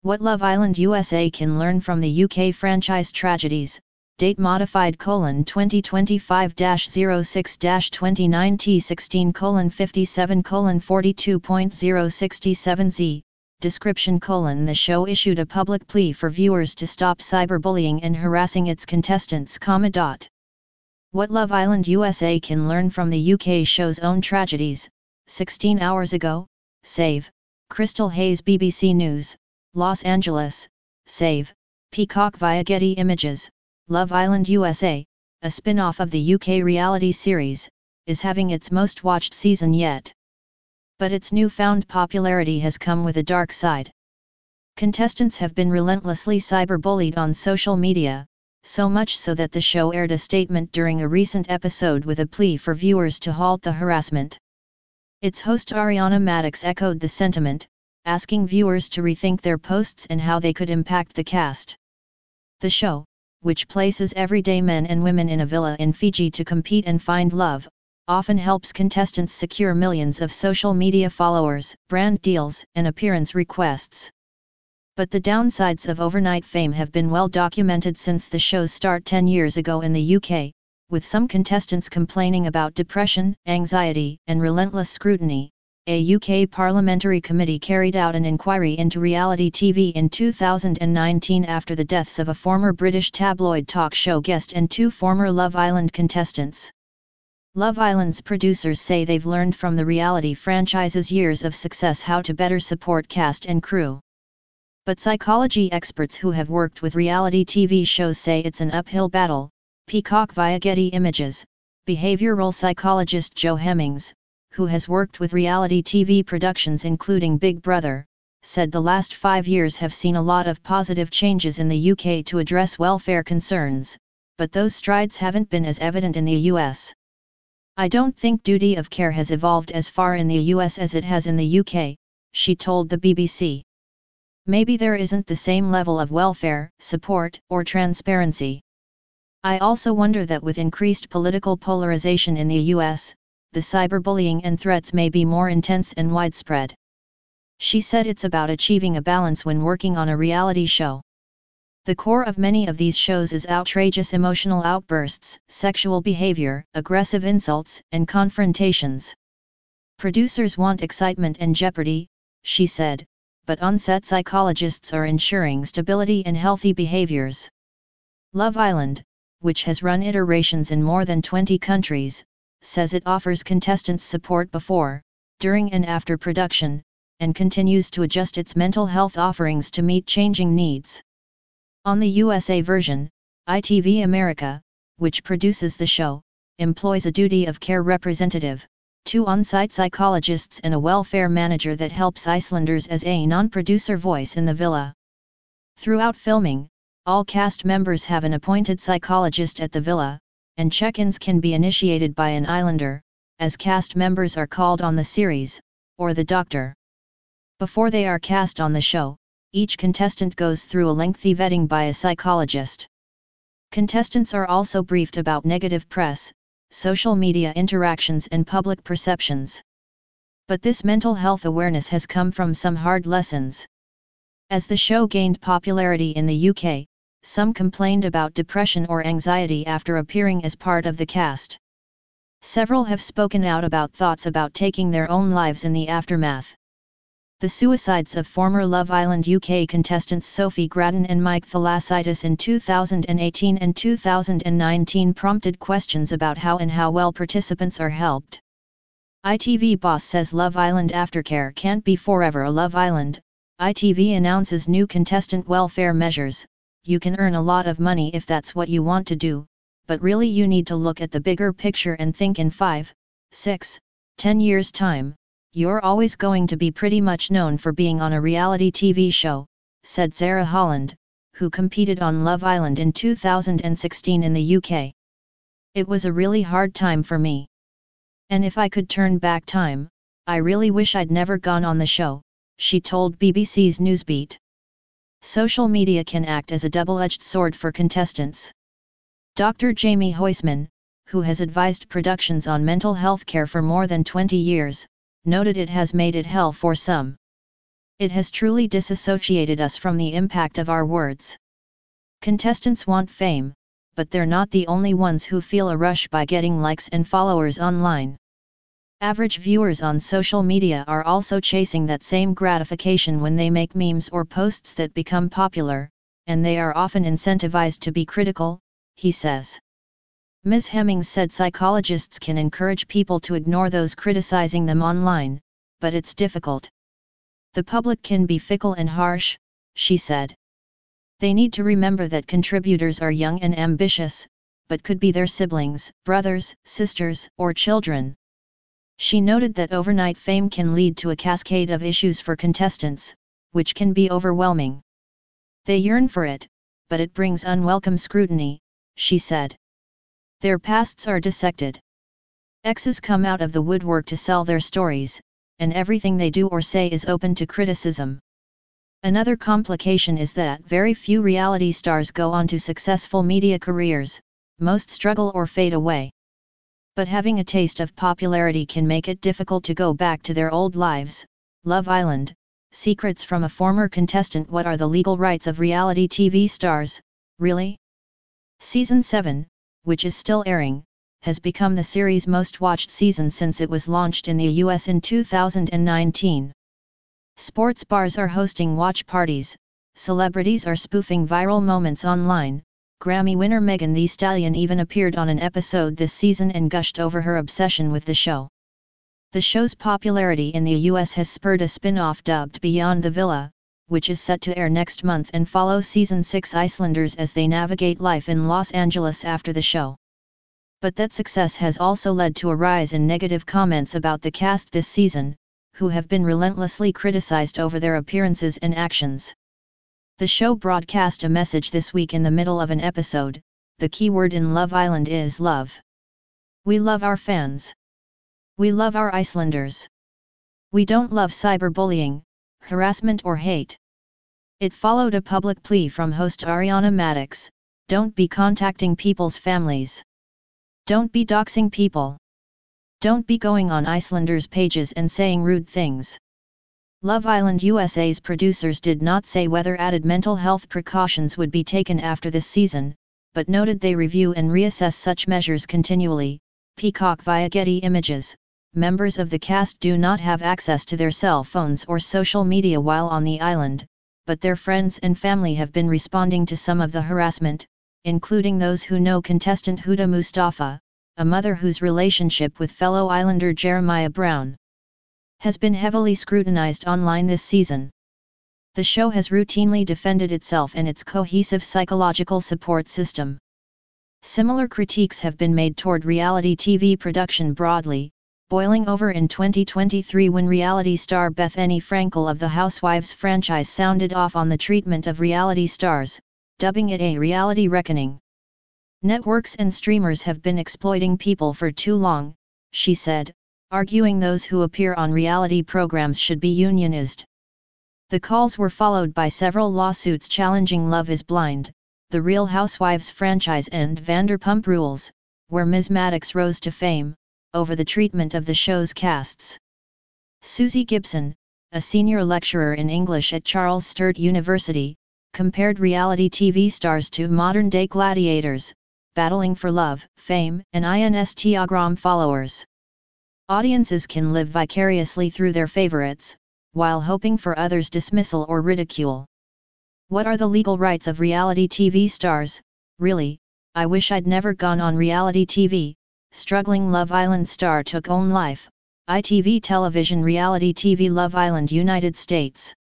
What Love Island USA can learn from the UK franchise tragedies. Date modified: 2025-06-29T16:57:42.067Z. Description: The show issued a public plea for viewers to stop cyberbullying and harassing its contestants. What Love Island USA can learn from the UK show's own tragedies. 16 hours ago, Save, Crystal Hayes. BBC News, Los Angeles. Save, Peacock via Getty Images. Love Island USA, a spin-off of the UK reality series, is having its most watched season yet. But its newfound popularity has come with a dark side. Contestants have been relentlessly cyberbullied on social media, so much so that the show aired a statement during a recent episode with a plea for viewers to halt the harassment. Its host Ariana Madix echoed the sentiment, asking viewers to rethink their posts and how they could impact the cast. The show, which places everyday men and women in a villa in Fiji to compete and find love, often helps contestants secure millions of social media followers, brand deals, and appearance requests. But the downsides of overnight fame have been well documented since the show's start 10 years ago in the UK, with some contestants complaining about depression, anxiety, and relentless scrutiny. A UK parliamentary committee carried out an inquiry into reality TV in 2019 after the deaths of a former British tabloid talk show guest and two former Love Island contestants. Love Island's producers say they've learned from the reality franchise's years of success how to better support cast and crew. But psychology experts who have worked with reality TV shows say it's an uphill battle. Peacock via Getty Images, behavioral psychologist Joe Hemmings, who has worked with reality TV productions including Big Brother, said the last 5 years have seen a lot of positive changes in the UK to address welfare concerns, but those strides haven't been as evident in the US. "I don't think duty of care has evolved as far in the US as it has in the UK, she told the BBC. Maybe there isn't the same level of welfare, support, or transparency. I also wonder that with increased political polarization in the US, the cyberbullying and threats may be more intense and widespread." She said it's about achieving a balance when working on a reality show. The core of many of these shows is outrageous emotional outbursts, sexual behavior, aggressive insults, and confrontations. "Producers want excitement and jeopardy," she said, "but on-set psychologists are ensuring stability and healthy behaviors." Love Island, which has run iterations in more than 20 countries, says it offers contestants support before, during and after production, and continues to adjust its mental health offerings to meet changing needs. On the USA version, ITV America, which produces the show, employs a duty of care representative, 2 on-site psychologists and a welfare manager that helps Icelanders as a non-producer voice in the villa. Throughout filming, all cast members have an appointed psychologist at the villa, and check-ins can be initiated by an Islander, as cast members are called on the series, or the doctor. Before they are cast on the show, each contestant goes through a lengthy vetting by a psychologist. Contestants are also briefed about negative press, social media interactions and public perceptions. But this mental health awareness has come from some hard lessons. As the show gained popularity in the UK, some complained about depression or anxiety after appearing as part of the cast. Several have spoken out about thoughts about taking their own lives in the aftermath. The suicides of former Love Island UK contestants Sophie Grattan and Mike Thalassitis in 2018 and 2019 prompted questions about how well participants are helped. ITV boss says Love Island aftercare can't be forever a Love Island. ITV announces new contestant welfare measures. "You can earn a lot of money if that's what you want to do, but really you need to look at the bigger picture and think in 5, 6, 10 years' time. You're always going to be pretty much known for being on a reality TV show," said Sarah Holland, who competed on Love Island in 2016 in the UK. "It was a really hard time for me. And if I could turn back time, I really wish I'd never gone on the show," she told BBC's Newsbeat. Social media can act as a double-edged sword for contestants. Dr. Jamie Huysman, who has advised productions on mental health care for more than 20 years, noted it has made it hell for some. It has truly disassociated us from the impact of our words. Contestants want fame, but they're not the only ones who feel a rush by getting likes and followers online. Average viewers on social media are also chasing that same gratification when they make memes or posts that become popular, and they are often incentivized to be critical, he says. Ms. Hemmings said psychologists can encourage people to ignore those criticizing them online, but it's difficult. The public can be fickle and harsh, she said. They need to remember that contributors are young and ambitious, but could be their siblings, brothers, sisters, or children. She noted that overnight fame can lead to a cascade of issues for contestants, which can be overwhelming. They yearn for it, but it brings unwelcome scrutiny, she said. Their pasts are dissected. Exes come out of the woodwork to sell their stories, and everything they do or say is open to criticism. Another complication is that very few reality stars go on to successful media careers, most struggle or fade away. But having a taste of popularity can make it difficult to go back to their old lives. Love Island, secrets from a former contestant. What are the legal rights of reality TV stars, really? Season 7, which is still airing, has become the series' most watched season since it was launched in the US in 2019. Sports bars are hosting watch parties, celebrities are spoofing viral moments online. Grammy winner Megan Thee Stallion even appeared on an episode this season and gushed over her obsession with the show. The show's popularity in the US has spurred a spin-off dubbed Beyond the Villa, which is set to air next month and follow Season 6 Icelanders as they navigate life in Los Angeles after the show. But that success has also led to a rise in negative comments about the cast this season, who have been relentlessly criticized over their appearances and actions. The show broadcast a message this week in the middle of an episode. The key word in Love Island is love. We love our fans. We love our Icelanders. We don't love cyberbullying, harassment or hate. It followed a public plea from host Ariana Madix, don't be contacting people's families. Don't be doxing people. Don't be going on Icelanders' pages and saying rude things. Love Island USA's producers did not say whether added mental health precautions would be taken after this season, but noted they review and reassess such measures continually. Peacock via Getty Images. Members of the cast do not have access to their cell phones or social media while on the island, but their friends and family have been responding to some of the harassment, including those who know contestant Huda Mustafa, a mother whose relationship with fellow Islander Jeremiah Brown has been heavily scrutinized online this season. The show has routinely defended itself and its cohesive psychological support system. Similar critiques have been made toward reality TV production broadly, boiling over in 2023 when reality star Bethany Frankel of the Housewives franchise sounded off on the treatment of reality stars, dubbing it a reality reckoning. Networks and streamers have been exploiting people for too long, she said, arguing those who appear on reality programs should be unionized. The calls were followed by several lawsuits challenging Love is Blind, The Real Housewives franchise and Vanderpump Rules, where Ms. Madix rose to fame, over the treatment of the show's casts. Susie Gibson, a senior lecturer in English at Charles Sturt University, compared reality TV stars to modern-day gladiators, battling for love, fame, and Instagram followers. Audiences can live vicariously through their favorites, while hoping for others' dismissal or ridicule. What are the legal rights of reality TV stars, really? I wish I'd never gone on reality TV. Struggling Love Island star took own life. ITV Television reality TV Love Island United States.